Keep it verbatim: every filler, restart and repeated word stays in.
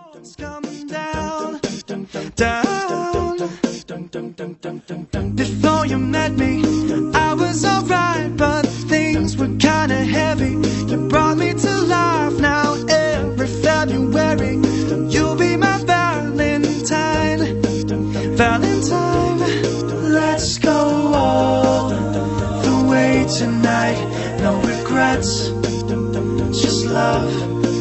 It's coming down, down. Before you met me, I was alright, but things were kinda heavy. You brought me to life. Now every February, you'll be my Valentine, Valentine. Let's go all the way tonight. No regrets, just love.